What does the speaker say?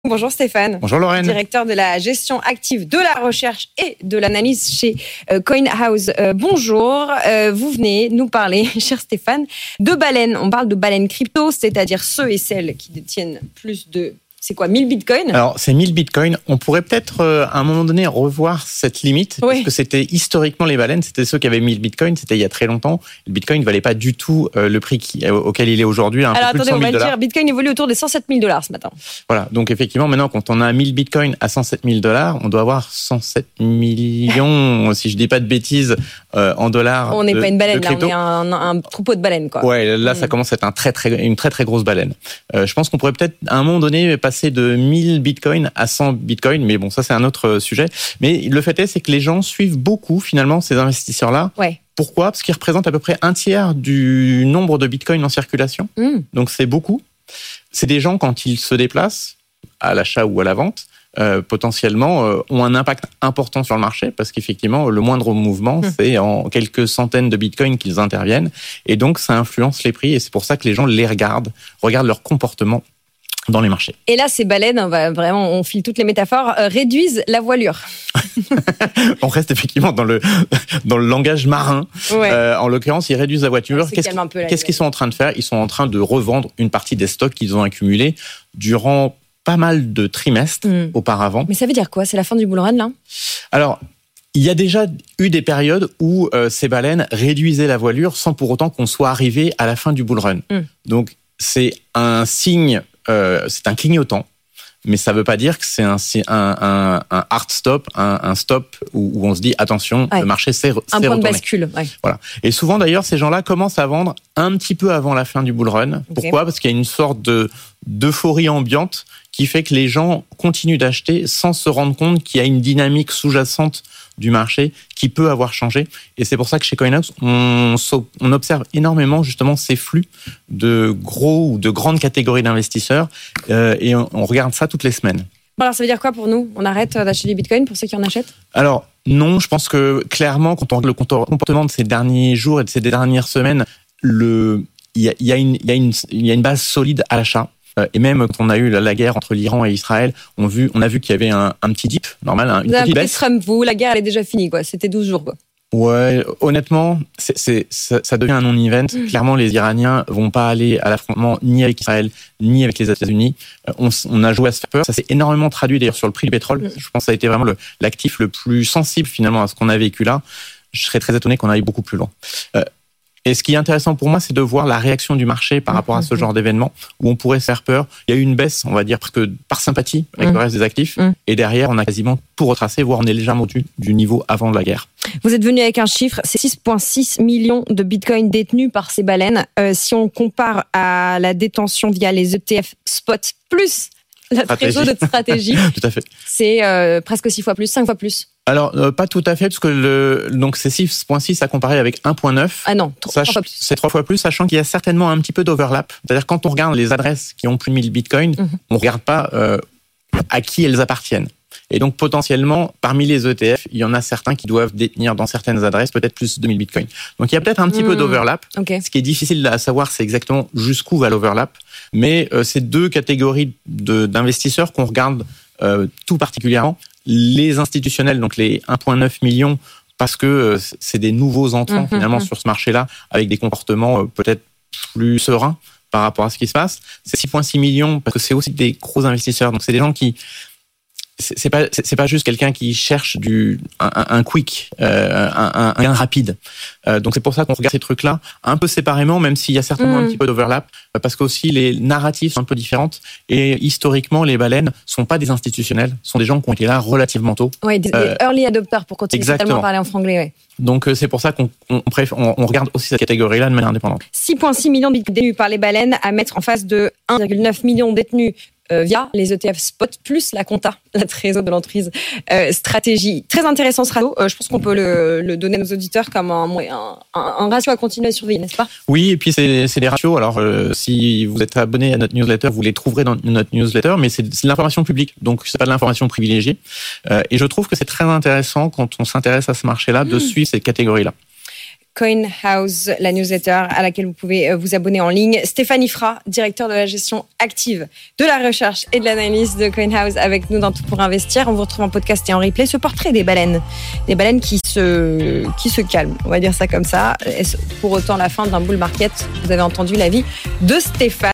Bonjour Stéphane. Bonjour Lorraine. Directeur de la gestion active, de la recherche et de l'analyse chez CoinHouse. Bonjour, vous venez nous parler, cher Stéphane, de baleines. On parle de baleines crypto, c'est-à-dire ceux et celles qui détiennent plus de... C'est quoi, 1000 bitcoins ? Alors, c'est 1000 bitcoins. On pourrait peut-être, à un moment donné, revoir cette limite. Oui. Parce que c'était historiquement les baleines, c'était ceux qui avaient 1000 bitcoins. C'était il y a très longtemps. Le bitcoin ne valait pas du tout le prix auquel il est aujourd'hui. Alors, attendez, on va le dire. Bitcoin évolue autour des 107 000 $ ce matin. Voilà. Donc, effectivement, maintenant, quand on a 1000 bitcoins à 107 000 $, on doit avoir 107 millions, si je dis pas de bêtises, en dollars. On n'est pas une baleine, là. On est un troupeau de baleines, quoi. Ouais, là, ça commence à être une très, très grosse baleine. Je pense qu'on pourrait peut-être, à un moment donné, passer de 1000 bitcoins à 100 bitcoins, mais bon, ça c'est un autre sujet. Mais le fait est, c'est que les gens suivent beaucoup finalement ces investisseurs-là. Ouais. Pourquoi ? Parce qu'ils représentent à peu près un tiers du nombre de bitcoins en circulation. Donc c'est beaucoup. C'est des gens, quand ils se déplacent à l'achat ou à la vente, potentiellement ont un impact important sur le marché, parce qu'effectivement le moindre mouvement, c'est en quelques centaines de bitcoins qu'ils interviennent, et donc ça influence les prix, et c'est pour ça que les gens les regardent leur comportement dans les marchés. Et là, ces baleines, on file toutes les métaphores, réduisent la voilure. On reste effectivement dans le langage marin. Ouais. En l'occurrence, ils réduisent la voilure. Qu'est-ce qu'ils sont en train de faire ? Ils sont en train de revendre une partie des stocks qu'ils ont accumulés durant pas mal de trimestres auparavant. Mais ça veut dire quoi ? C'est la fin du bull run, là ? Alors, il y a déjà eu des périodes où ces baleines réduisaient la voilure sans pour autant qu'on soit arrivé à la fin du bull run. Donc, c'est un signe... c'est un clignotant, mais ça ne veut pas dire que c'est un hard stop, un stop où on se dit attention, le marché s'est retourné. Un point de bascule. Ouais. Voilà. Et souvent d'ailleurs, ces gens-là commencent à vendre un petit peu avant la fin du bull run. Okay. Pourquoi ? Parce qu'il y a une sorte d'euphorie ambiante qui fait que les gens continuent d'acheter sans se rendre compte qu'il y a une dynamique sous-jacente du marché qui peut avoir changé. Et c'est pour ça que chez CoinHouse, on observe énormément justement ces flux de gros ou de grandes catégories d'investisseurs et on regarde ça toutes les semaines. Bon, alors ça veut dire quoi pour nous ? On arrête d'acheter du bitcoin pour ceux qui en achètent ? Alors non, je pense que clairement, quand on regarde le comportement de ces derniers jours et de ces dernières semaines, il y a une base solide à l'achat. Et même quand on a eu la guerre entre l'Iran et Israël, on a vu qu'il y avait un petit dip, normal, une petite baisse. Trump, la guerre, elle est déjà finie, quoi. C'était 12 jours, quoi. Ouais, honnêtement, ça devient un non-event. Clairement, les Iraniens vont pas aller à l'affrontement ni avec Israël, ni avec les États-Unis. On a joué à se faire peur. Ça s'est énormément traduit d'ailleurs sur le prix du pétrole. Je pense que ça a été vraiment l'actif le plus sensible finalement à ce qu'on a vécu là. Je serais très étonné qu'on aille beaucoup plus loin. Et ce qui est intéressant pour moi, c'est de voir la réaction du marché par rapport à ce genre d'événement où on pourrait se faire peur. Il y a eu une baisse, on va dire, parce que par sympathie avec le reste des actifs. Et derrière, on a quasiment tout retracé, voire on est légèrement au-dessus du niveau avant la guerre. Vous êtes venu avec un chiffre, c'est 6,6 millions de bitcoins détenus par ces baleines. Si on compare à la détention via les ETF spot plus la trésor de stratégie, tout à fait. C'est presque 6 fois plus, 5 fois plus. Alors, pas tout à fait, parce que donc c'est 6,6 à comparer avec 1,9. Ah non, 3 fois plus. C'est 3 fois plus, sachant qu'il y a certainement un petit peu d'overlap. C'est-à-dire, quand on regarde les adresses qui ont plus de 1000 bitcoins, on ne regarde pas à qui elles appartiennent. Et donc, potentiellement, parmi les ETF, il y en a certains qui doivent détenir dans certaines adresses peut-être plus de 1000 bitcoins. Donc, il y a peut-être un petit peu d'overlap. Okay. Ce qui est difficile à savoir, c'est exactement jusqu'où va l'overlap. Mais c'est deux catégories d'investisseurs qu'on regarde tout particulièrement. Les institutionnels, donc les 1,9 millions, parce que c'est des nouveaux entrants finalement sur ce marché-là, avec des comportements peut-être plus sereins par rapport à ce qui se passe. C'est 6,6 millions, parce que c'est aussi des gros investisseurs. Donc c'est des gens qui... C'est pas juste quelqu'un qui cherche un quick, un gain rapide. Donc c'est pour ça qu'on regarde ces trucs-là un peu séparément, même s'il y a certainement un petit peu d'overlap, parce qu'aussi les narratifs sont un peu différentes. Et historiquement, les baleines sont pas des institutionnels, sont des gens qui ont été là relativement tôt. Oui, des early adopters pour continuer totalement à parler en franglais. Ouais. Donc c'est pour ça qu'on regarde aussi cette catégorie-là de manière indépendante. 6,6 millions de bitcoins détenus par les baleines à mettre en face de 1,9 million détenus via les ETF spot plus la compta, la trésor de l'entreprise stratégie. Très intéressant ce ratio. Je pense qu'on peut le donner à nos auditeurs comme un ratio à continuer à surveiller, n'est-ce pas ? Oui, et puis c'est des ratios. Alors si vous êtes abonné à notre newsletter, vous les trouverez dans notre newsletter, mais c'est de l'information publique, donc c'est pas de l'information privilégiée. Et je trouve que c'est très intéressant quand on s'intéresse à ce marché-là de suivre ces catégories-là. Coin House, la newsletter à laquelle vous pouvez vous abonner en ligne. Stéphanie Fra, directeur de la gestion active, de la recherche et de l'analyse de Coin House avec nous dans Tout pour investir. On vous retrouve en podcast et en replay. Ce portrait des baleines qui se calment, on va dire ça comme ça. Est-ce pour autant la fin d'un bull market? Vous avez entendu l'avis de Stéphane.